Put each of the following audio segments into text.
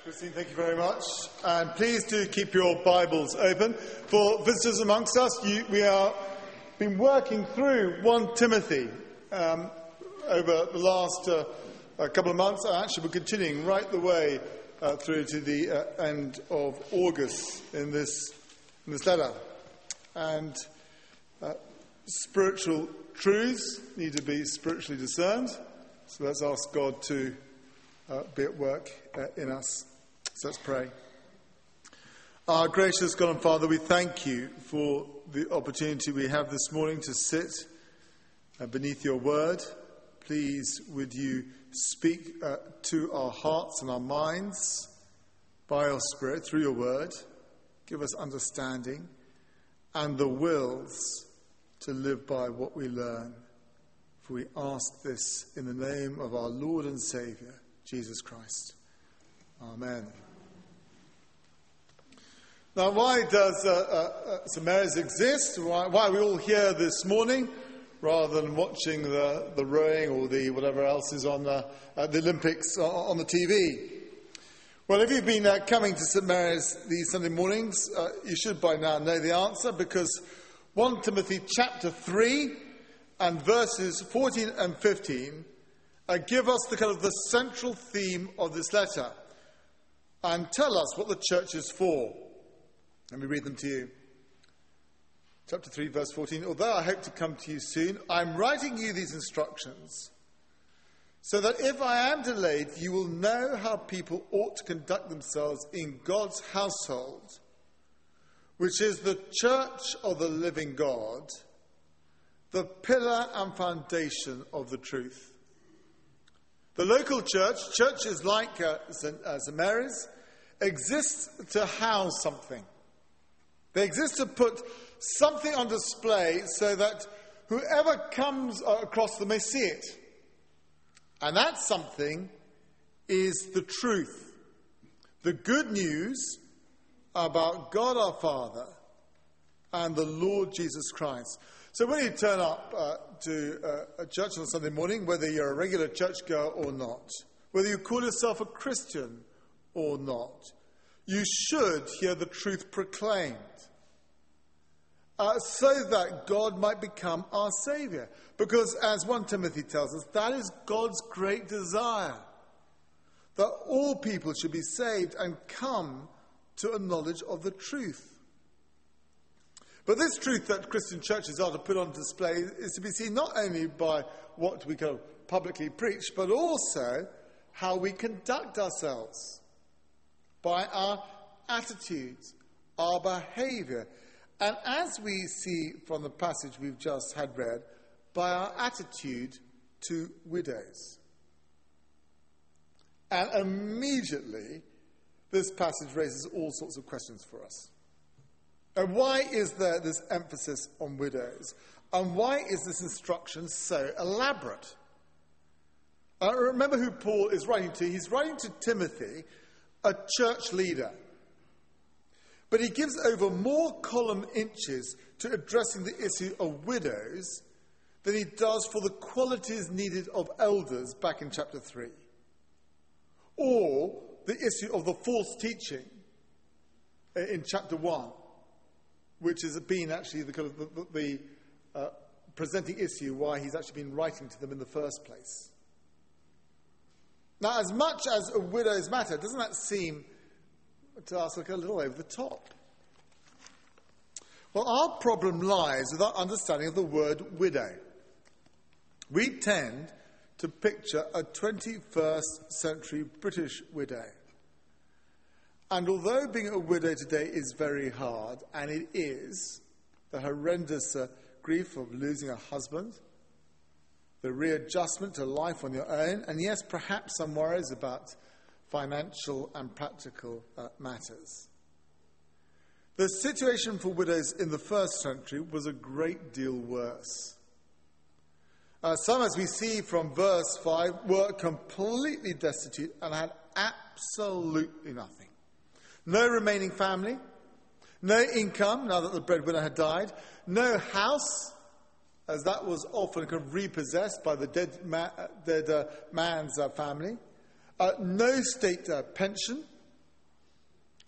Christine, thank you very much. And please do keep your Bibles open. For visitors amongst us, we are been working through 1 Timothy over the last couple of months. Actually, we're continuing right the way through to the end of August in this letter. And spiritual truths need to be spiritually discerned. So let's ask God to be at work in us. So let's pray. Our gracious God and Father, we thank you for the opportunity we have this morning to sit beneath your word. Please, would you speak to our hearts and our minds by your Spirit through your word. Give us understanding and the wills to live by what we learn. For we ask this in the name of our Lord and Saviour, Jesus Christ. Amen. Now, why does St. Mary's exist? Why are we all here this morning rather than watching the rowing or the whatever else is on the Olympics on the TV? Well, if you've been coming to St. Mary's these Sunday mornings, you should by now know the answer, because 1 Timothy chapter 3 and verses 14 and 15 give us the central theme of this letter and tell us what the church is for. Let me read them to you. Chapter 3, verse 14. Although I hope to come to you soon, I'm writing you these instructions so that if I am delayed, you will know how people ought to conduct themselves in God's household, which is the church of the living God, the pillar and foundation of the truth. The local churches like St. Mary's, exists to house something. They exist to put something on display so that whoever comes across them may see it. And that something is the truth. The good news about God our Father and the Lord Jesus Christ. So when you turn up to a church on Sunday morning, whether you're a regular churchgoer or not, whether you call yourself a Christian or not, you should hear the truth proclaimed so that God might become our Saviour. Because as 1 Timothy tells us, that is God's great desire, that all people should be saved and come to a knowledge of the truth. But this truth that Christian churches are to put on display is to be seen not only by what we can publicly preach, but also how we conduct ourselves, by our attitudes, our behaviour, and as we see from the passage we've just had read, by our attitude to widows. And immediately, this passage raises all sorts of questions for us. And why is there this emphasis on widows? And why is this instruction so elaborate? Remember who Paul is writing to. He's writing to Timothy, a church leader. But he gives over more column inches to addressing the issue of widows than he does for the qualities needed of elders back in chapter 3. Or the issue of the false teaching in chapter 1, which has been actually the presenting issue why he's actually been writing to them in the first place. Now, as much as a widow's matter, doesn't that seem to us like a little over the top? Well, our problem lies with our understanding of the word widow. We tend to picture a 21st century British widow. And although being a widow today is very hard, and it is, the horrendous grief of losing a husband, the readjustment to life on your own, and yes, perhaps some worries about financial and practical matters. The situation for widows in the first century was a great deal worse. Some, as we see from verse 5, were completely destitute and had absolutely nothing. No remaining family, no income now that the breadwinner had died, no house, as that was often repossessed by the dead man's family, no state pension,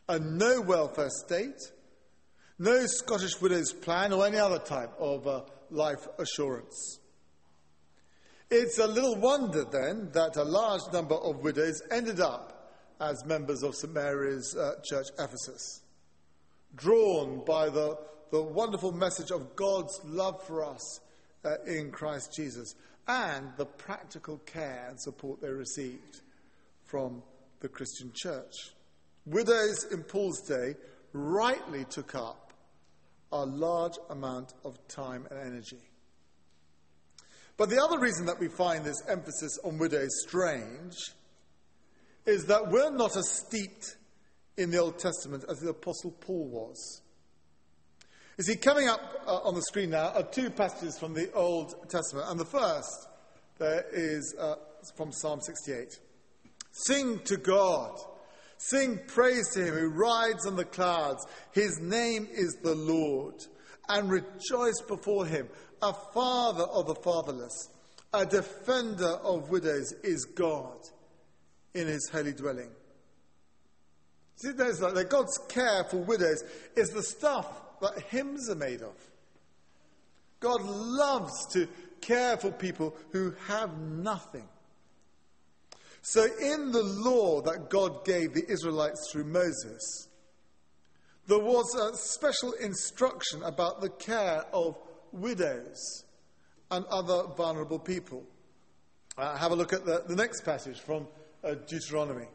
and no welfare state, no Scottish Widows plan or any other type of life assurance. It's a little wonder then that a large number of widows ended up as members of St. Mary's Church, Ephesus, drawn by the wonderful message of God's love for us in Christ Jesus and the practical care and support they received from the Christian church. Widows in Paul's day rightly took up a large amount of time and energy. But the other reason that we find this emphasis on widows strange is that we're not as steeped in the Old Testament as the Apostle Paul was. You see, coming up on the screen now are two passages from the Old Testament. And the first there is from Psalm 68. Sing to God. Sing praise to him who rides on the clouds. His name is the Lord. And rejoice before him. A father of the fatherless, a defender of widows is God in his holy dwelling. See, there's that God's care for widows is the stuff that hymns are made of. God loves to care for people who have nothing. So in the law that God gave the Israelites through Moses, there was a special instruction about the care of widows and other vulnerable people. Have a look at the next passage from Deuteronomy.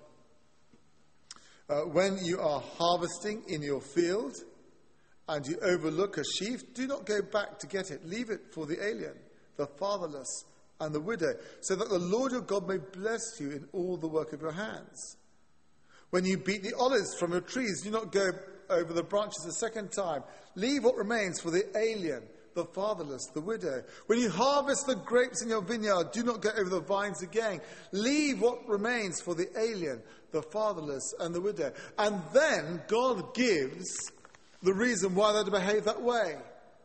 When you are harvesting in your field and you overlook a sheaf, do not go back to get it. Leave it for the alien, the fatherless, and the widow, so that the Lord your God may bless you in all the work of your hands. When you beat the olives from your trees, do not go over the branches a second time. Leave what remains for the alien, the fatherless, the widow. When you harvest the grapes in your vineyard, do not go over the vines again. Leave what remains for the alien, the fatherless, and the widow. And then God gives the reason why they're to behave that way.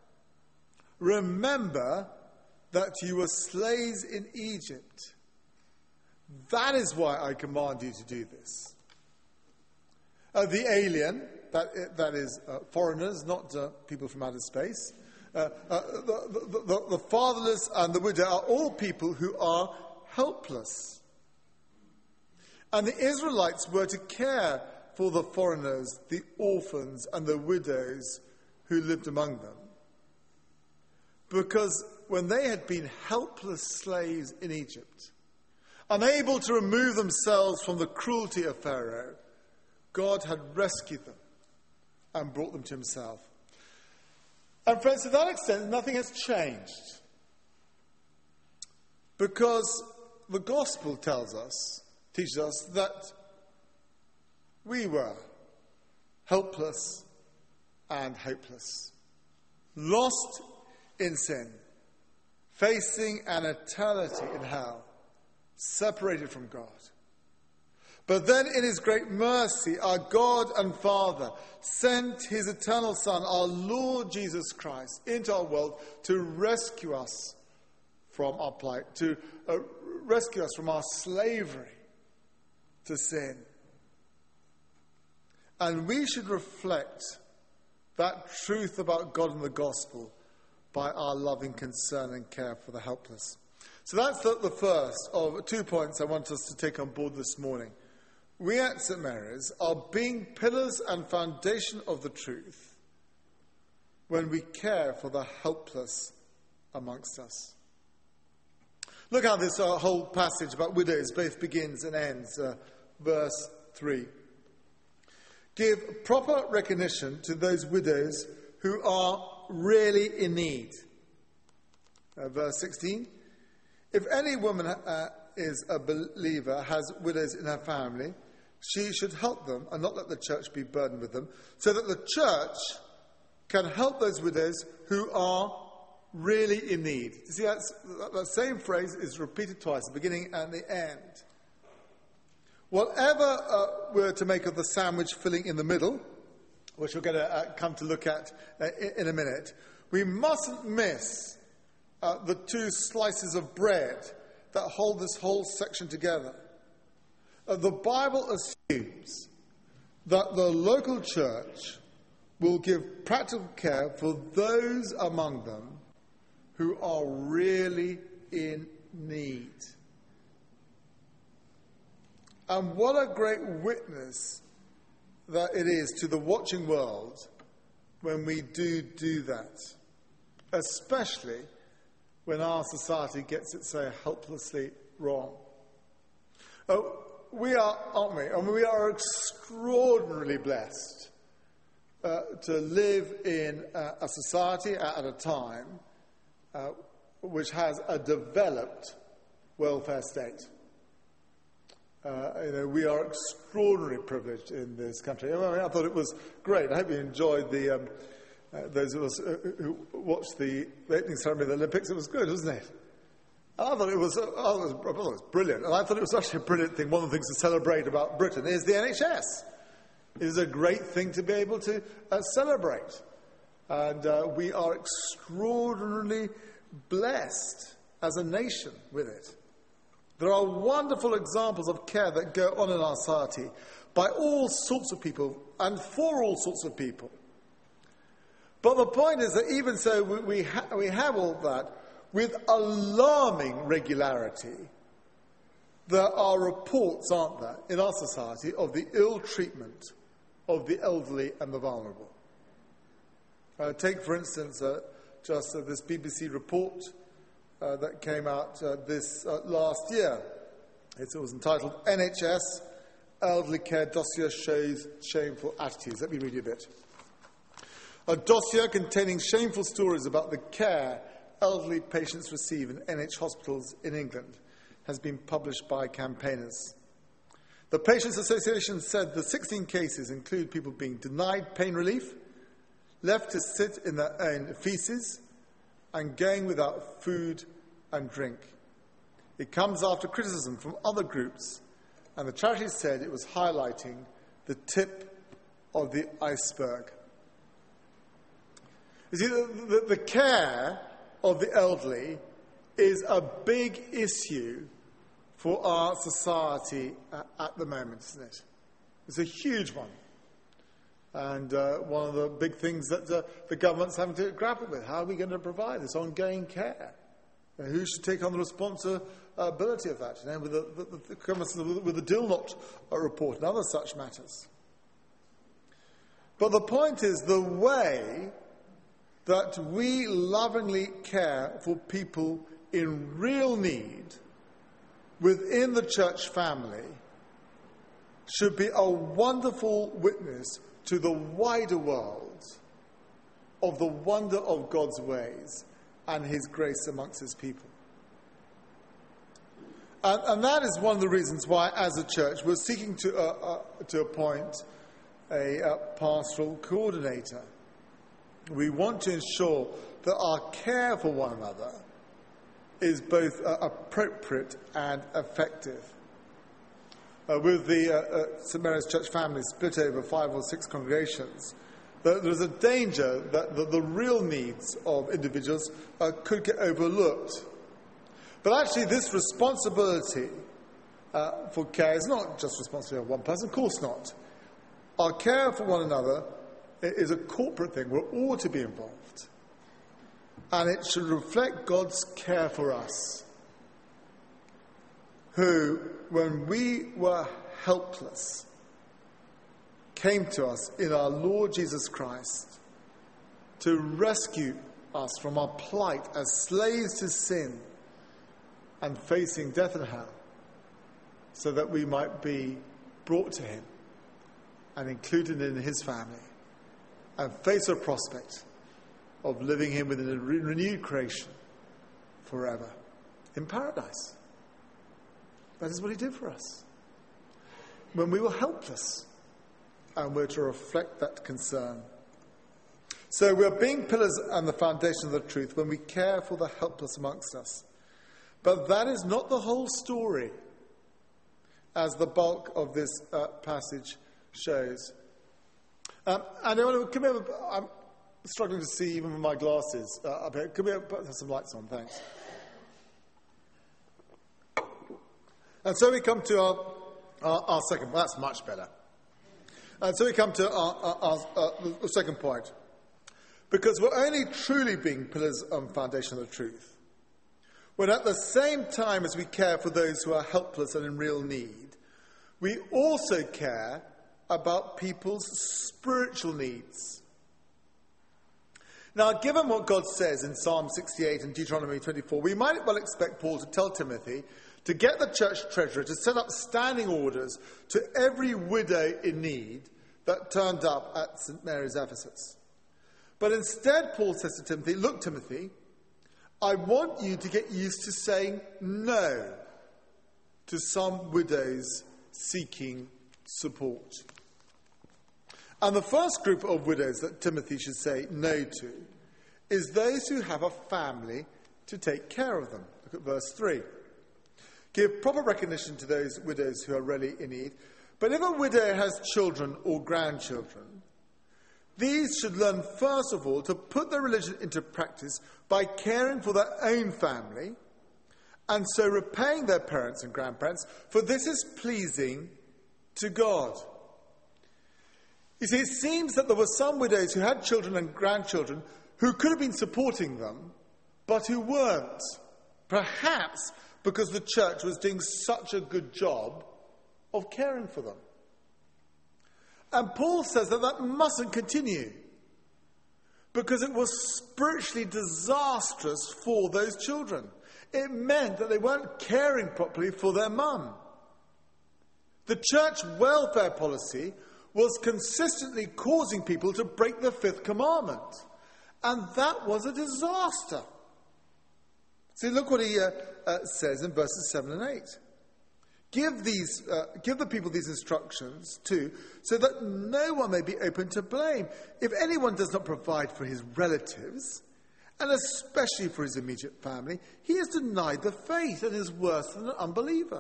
Remember that you were slaves in Egypt. That is why I command you to do this. The alien, that is foreigners, not people from outer space. The fatherless and the widow are all people who are helpless. And the Israelites were to care for the foreigners, the orphans, and the widows who lived among them. Because when they had been helpless slaves in Egypt, unable to remove themselves from the cruelty of Pharaoh, God had rescued them and brought them to himself. And friends, to that extent, nothing has changed. Because the gospel teaches us that we were helpless and hopeless, lost in sin, facing an eternity in hell, separated from God. But then in his great mercy, our God and Father sent his eternal Son, our Lord Jesus Christ, into our world to rescue us from our plight, to rescue us from our slavery to sin. And we should reflect that truth about God and the gospel by our loving concern and care for the helpless. So that's the first of 2 points I want us to take on board this morning. We at St. Mary's are being pillars and foundation of the truth when we care for the helpless amongst us. Look how this whole passage about widows both begins and ends. Verse 3. Give proper recognition to those widows who are really in need. Verse 16. If any woman is a believer, has widows in her family, she should help them and not let the church be burdened with them, so that the church can help those widows who are really in need. You see, that same phrase is repeated twice, the beginning and the end. Whatever we're to make of the sandwich filling in the middle, which we're going to come to look at in a minute, we mustn't miss the two slices of bread that hold this whole section together. The Bible assumes that the local church will give practical care for those among them who are really in need. And what a great witness that it is to the watching world when we do that, especially when our society gets it so helplessly wrong. We are, aren't we? I mean, we are extraordinarily blessed to live in a society at a time which has a developed welfare state. We are extraordinarily privileged in this country. I thought it was great. I hope you enjoyed those of us who watched the opening ceremony of the Olympics. It was good, wasn't it? I thought it was brilliant. And I thought it was actually a brilliant thing. One of the things to celebrate about Britain is the NHS. It is a great thing to be able to celebrate. And we are extraordinarily blessed as a nation with it. There are wonderful examples of care that go on in our society by all sorts of people and for all sorts of people. But the point is that even so, we have all that with alarming regularity. There are reports, aren't there, in our society of the ill treatment of the elderly and the vulnerable. Take, for instance, just this BBC report that came out this last year. It was entitled NHS Elderly Care Dossier Shows Shameful Attitudes. Let me read you a bit. A dossier containing shameful stories about the care elderly patients receive in NH hospitals in England has been published by campaigners. The Patients Association said the 16 cases include people being denied pain relief, left to sit in their own feces, and going without food and drink. It comes after criticism from other groups, and the charity said it was highlighting the tip of the iceberg. You see, the care of the elderly is a big issue for our society at the moment, isn't it? It's a huge one. And one of the big things that the government's having to grapple with. How are we going to provide this ongoing care? And who should take on the responsibility of that? With the Dilnot report and other such matters. But the point is the way that we lovingly care for people in real need within the church family should be a wonderful witness to the wider world of the wonder of God's ways and his grace amongst his people. And that is one of the reasons why, as a church, we're seeking to appoint a pastoral coordinator. We want to ensure that our care for one another is both appropriate and effective. With the St Mary's Church family split over 5 or 6 congregations, there's a danger that the real needs of individuals could get overlooked. But actually this responsibility for care is not just responsibility of one person, of course not. Our care for one another is a corporate thing. We're all to be involved. And it should reflect God's care for us, who, when we were helpless, came to us in our Lord Jesus Christ to rescue us from our plight as slaves to sin and facing death and hell, so that we might be brought to him and included in his family and face a prospect of living him within a renewed creation forever in paradise. That is what he did for us when we were helpless, and we're to reflect that concern. So we're being pillars and the foundation of the truth when we care for the helpless amongst us. But that is not the whole story, as the bulk of this passage shows. And come here, I'm struggling to see even with my glasses up here. Can we put some lights on? Thanks. And so we come to our second. Well, that's much better. And so we come to the second point. Because we're only truly being pillars and foundation of the truth when at the same time as we care for those who are helpless and in real need, we also care about people's spiritual needs. Now, given what God says in Psalm 68 and Deuteronomy 24, we might well expect Paul to tell Timothy to get the church treasurer to set up standing orders to every widow in need that turned up at St. Mary's, Ephesus. But instead, Paul says to Timothy, look, Timothy, I want you to get used to saying no to some widows seeking support. And the first group of widows that Timothy should say no to is those who have a family to take care of them. Look at verse 3. Give proper recognition to those widows who are really in need. But if a widow has children or grandchildren, these should learn first of all to put their religion into practice by caring for their own family and so repaying their parents and grandparents, for this is pleasing to God. You see, it seems that there were some widows who had children and grandchildren who could have been supporting them, but who weren't. Perhaps because the church was doing such a good job of caring for them. And Paul says that that mustn't continue because it was spiritually disastrous for those children. It meant that they weren't caring properly for their mum. The church welfare policy was consistently causing people to break the fifth commandment. And that was a disaster. See, look what he says in verses 7 and 8. Give the people these instructions too, so that no one may be open to blame. If anyone does not provide for his relatives, and especially for his immediate family, he has denied the faith and is worse than an unbeliever.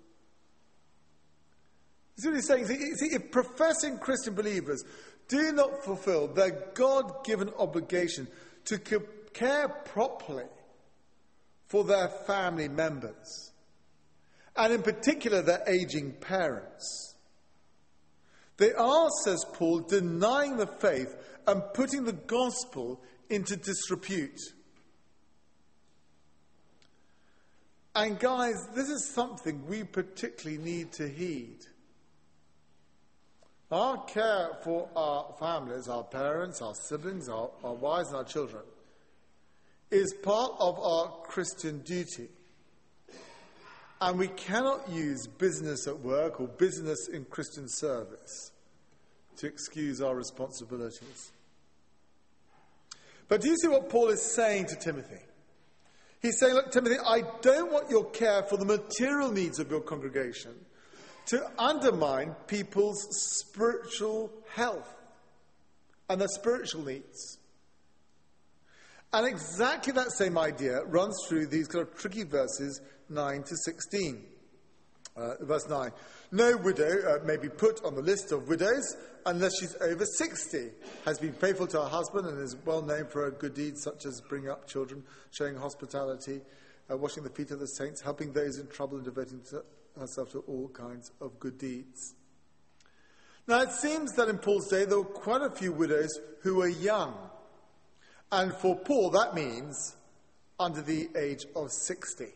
You see what he's saying? See, if professing Christian believers do not fulfill their God-given obligation to care properly for their family members, and in particular their aging parents, they are, says Paul, denying the faith and putting the gospel into disrepute. And guys, this is something we particularly need to heed. Our care for our families, our parents, our siblings, our wives and our children is part of our Christian duty. And we cannot use business at work or business in Christian service to excuse our responsibilities. But do you see what Paul is saying to Timothy? He's saying, look, Timothy, I don't want your care for the material needs of your congregation to undermine people's spiritual health and their spiritual needs. And exactly that same idea runs through these kind of tricky verses 9 to 16. Verse 9. No widow may be put on the list of widows unless she's over 60, has been faithful to her husband and is well known for her good deeds such as bringing up children, showing hospitality, washing the feet of the saints, helping those in trouble and devoting herself to all kinds of good deeds. Now it seems that in Paul's day there were quite a few widows who were young. And for Paul that means under the age of 60.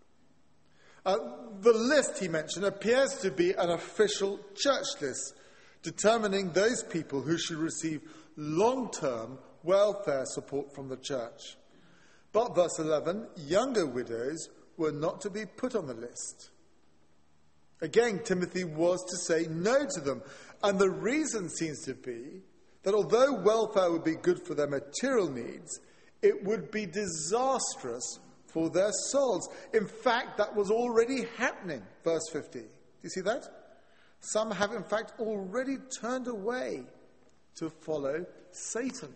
The list he mentioned appears to be an official church list determining those people who should receive long-term welfare support from the church. But verse 11, younger widows were not to be put on the list. Again, Timothy was to say no to them. And the reason seems to be that although welfare would be good for their material needs, it would be disastrous for their souls. In fact, that was already happening. Verse 50. Do you see that? Some have, in fact, already turned away to follow Satan.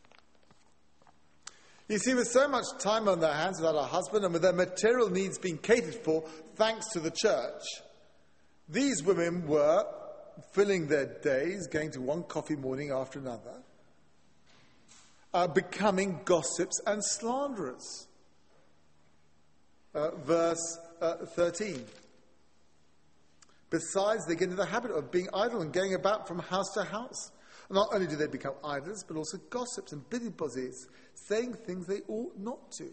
You see, with so much time on their hands without a husband and with their material needs being catered for thanks to the church, these women were filling their days, going to one coffee morning after another, becoming gossips and slanderers. Verse 13. Besides, they get into the habit of being idle and going about from house to house. Not only do they become idlers, but also gossips and busybodies, saying things they ought not to.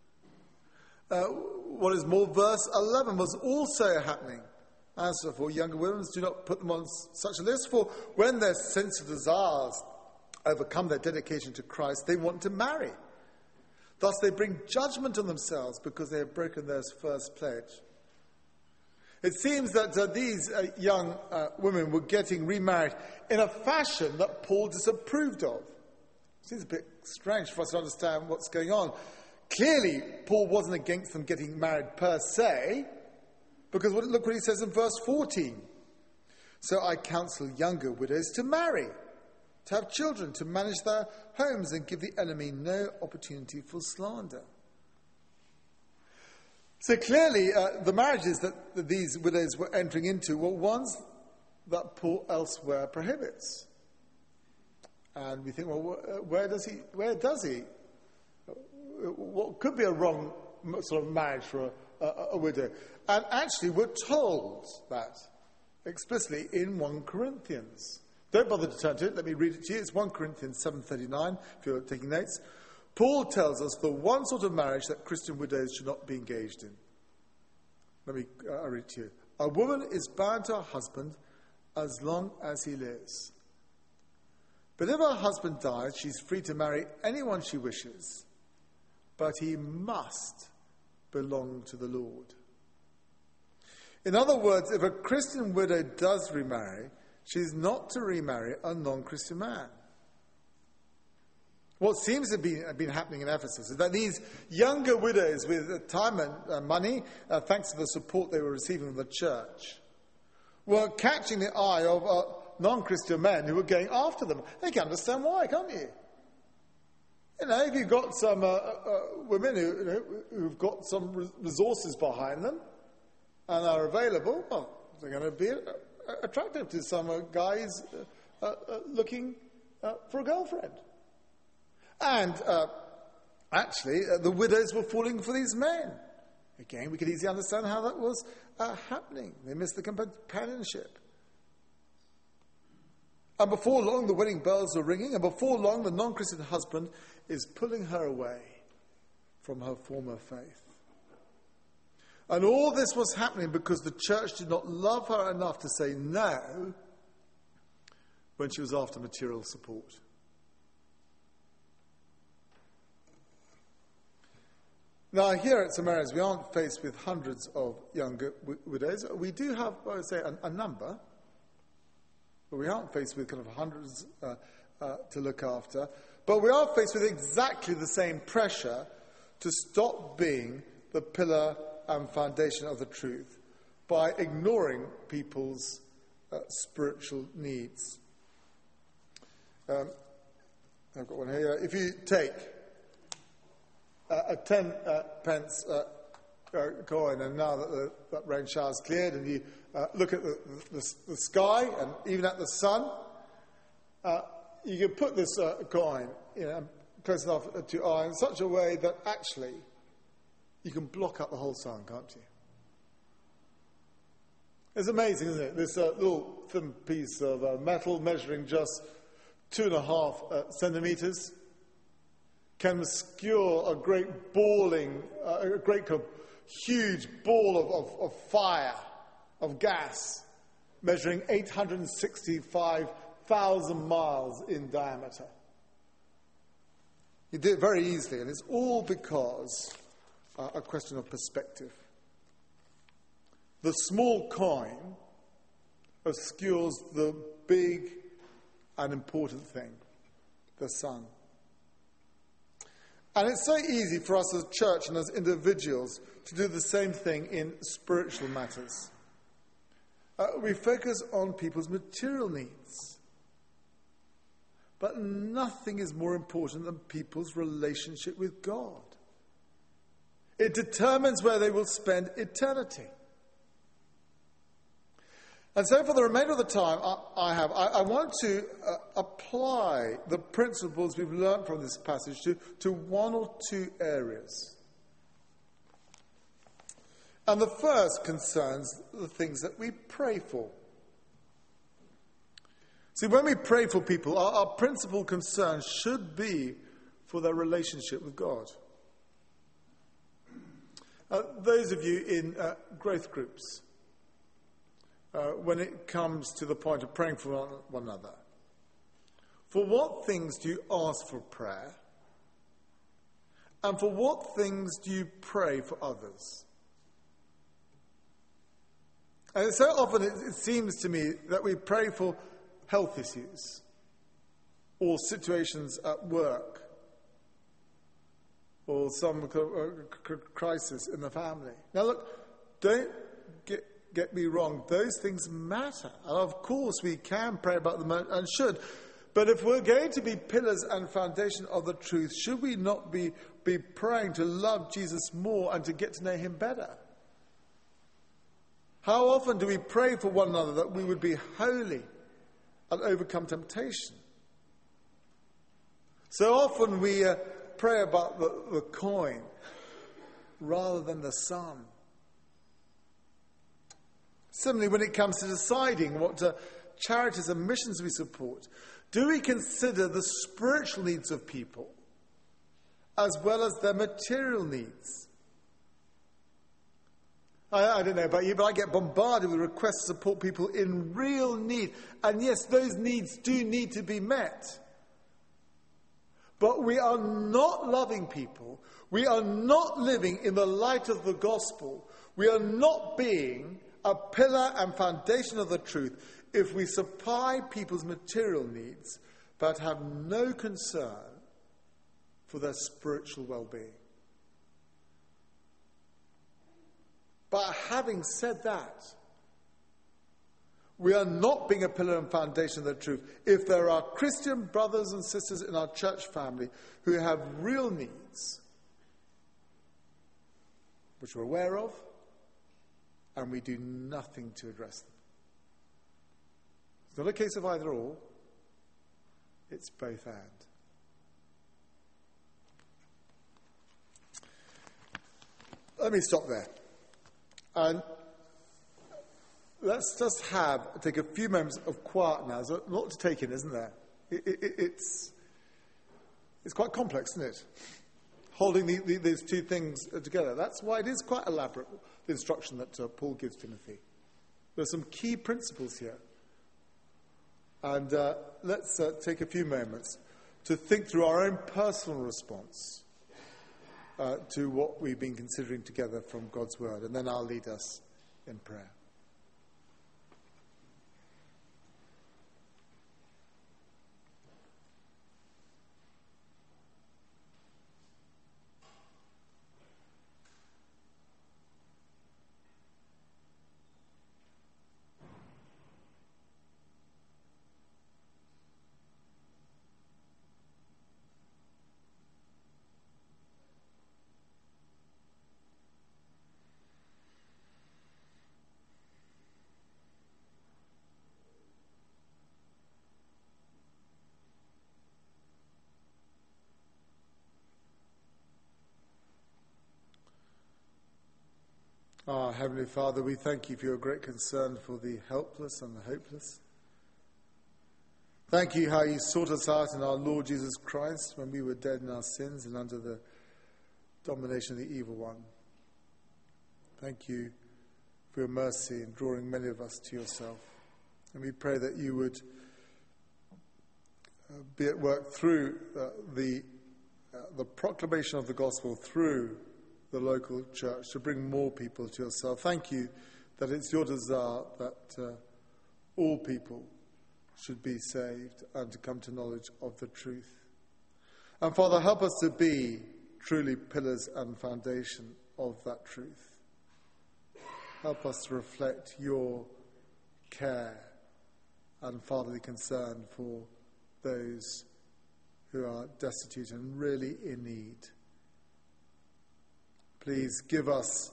What is more, verse 11 was also happening. As for younger women, do not put them on such a list, for when their sensual desires overcome their dedication to Christ, they want to marry. Thus they bring judgment on themselves because they have broken their first pledge. It seems that these young women were getting remarried in a fashion that Paul disapproved of. It seems a bit strange for us to understand what's going on. Clearly, Paul wasn't against them getting married per se, because look what he says in verse 14. So I counsel younger widows to marry, to have children, to manage their homes, and give the enemy no opportunity for slander. So clearly, the marriages that these widows were entering into were ones that Paul elsewhere prohibits. And we think, well, where does he? What could be a wrong sort of marriage for a widow? And actually, we're told that explicitly in 1 Corinthians. Don't bother to turn to it. Let me read it to you. It's 1 Corinthians 7:39, if you're taking notes. Paul tells us the one sort of marriage that Christian widows should not be engaged in. Let me read it to you. A woman is bound to her husband as long as he lives. But if her husband dies, she's free to marry anyone she wishes. But he must belong to the Lord. In other words, if a Christian widow does remarry, she's not to remarry a non-Christian man. What seems to have been happening in Ephesus is that these younger widows with time and money, thanks to the support they were receiving from the church, were catching the eye of non-Christian men who were going after them. You can understand why, can't you? You know, if you've got some women who've got some resources behind them and are available, well, they're going to be attractive to some guys looking for a girlfriend. And actually, the widows were falling for these men. Again, we could easily understand how that was happening. They missed the companionship. And before long, the wedding bells are ringing, and before long, the non-Christian husband is pulling her away from her former faith. And all this was happening because the church did not love her enough to say no when she was after material support. Now, here at St. Mary's, we aren't faced with hundreds of younger widows. We do have, I would say, a number, but we aren't faced with kind of hundreds to look after. But we are faced with exactly the same pressure to stop being the pillar and foundation of the truth by ignoring people's spiritual needs. I've got one here. If you take a 10 pence coin, and now that that rain shower's cleared, and you look at the sky and even at the sun, you can put this coin close enough to your eye in such a way that actually you can block out the whole sun, can't you? It's amazing, isn't it? This little thin piece of metal measuring just 2.5 centimetres can obscure a great huge ball of fire, of gas, measuring 865,000 miles in diameter. You do it very easily, and it's all because a question of perspective. The small coin obscures the big and important thing, the sun. And it's so easy for us as a church and as individuals to do the same thing in spiritual matters. We focus on people's material needs. But nothing is more important than people's relationship with God. It determines where they will spend eternity. And so for the remainder of the time I want to apply the principles we've learned from this passage to one or two areas. And the first concerns the things that we pray for. See, when we pray for people, our principal concern should be for their relationship with God. Those of you in growth groups, when it comes to the point of praying for one another, for what things do you ask for prayer? And for what things do you pray for others? And so often it seems to me that we pray for health issues or situations at work or some crisis in the family. Now look, don't get me wrong, those things matter. And of course we can pray about them and should. But if we're going to be pillars and foundation of the truth, should we not be praying to love Jesus more and to get to know him better? How often do we pray for one another that we would be holy and overcome temptation? So often we pray about the coin rather than the sun. Similarly, when it comes to deciding what charities and missions we support, do we consider the spiritual needs of people as well as their material needs? I don't know about you, but I get bombarded with requests to support people in real need. And yes, those needs do need to be met. But we are not loving people. We are not living in the light of the gospel. We are not being a pillar and foundation of the truth if we supply people's material needs but have no concern for their spiritual well-being. But having said that, we are not being a pillar and foundation of the truth if there are Christian brothers and sisters in our church family who have real needs, which we're aware of, and we do nothing to address them. It's not a case of either or, it's both and. Let me stop there. And let's just take a few moments of quiet now. There's a lot to take in, isn't there? It's quite complex, isn't it? Holding these two things together. That's why it is quite elaborate, the instruction that Paul gives Timothy. There are some key principles here. And let's take a few moments to think through our own personal response to what we've been considering together from God's Word. And then I'll lead us in prayer. Our Heavenly Father, we thank you for your great concern for the helpless and the hopeless. Thank you how you sought us out in our Lord Jesus Christ when we were dead in our sins and under the domination of the evil one. Thank you for your mercy in drawing many of us to yourself. And we pray that you would be at work through the proclamation of the gospel through the local church to bring more people to yourself. Thank you that it's your desire that all people should be saved and to come to knowledge of the truth. And Father, help us to be truly pillars and foundation of that truth. Help us to reflect your care and fatherly concern for those who are destitute and really in need. Please give us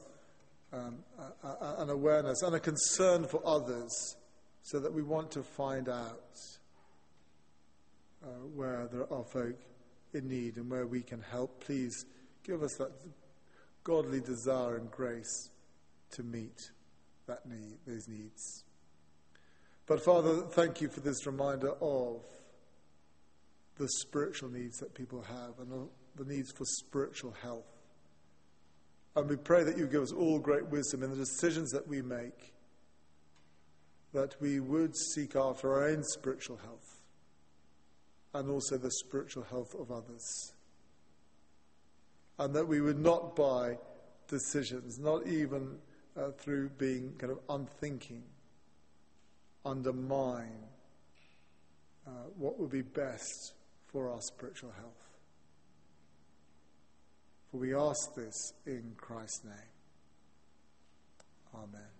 an awareness and a concern for others so that we want to find out where there are folk in need and where we can help. Please give us that godly desire and grace to meet those needs. But Father, thank you for this reminder of the spiritual needs that people have and the needs for spiritual health. And we pray that you give us all great wisdom in the decisions that we make, that we would seek after our own spiritual health and also the spiritual health of others. And that we would not by decisions, not even through being kind of unthinking, undermine what would be best for our spiritual health. For we ask this in Christ's name. Amen.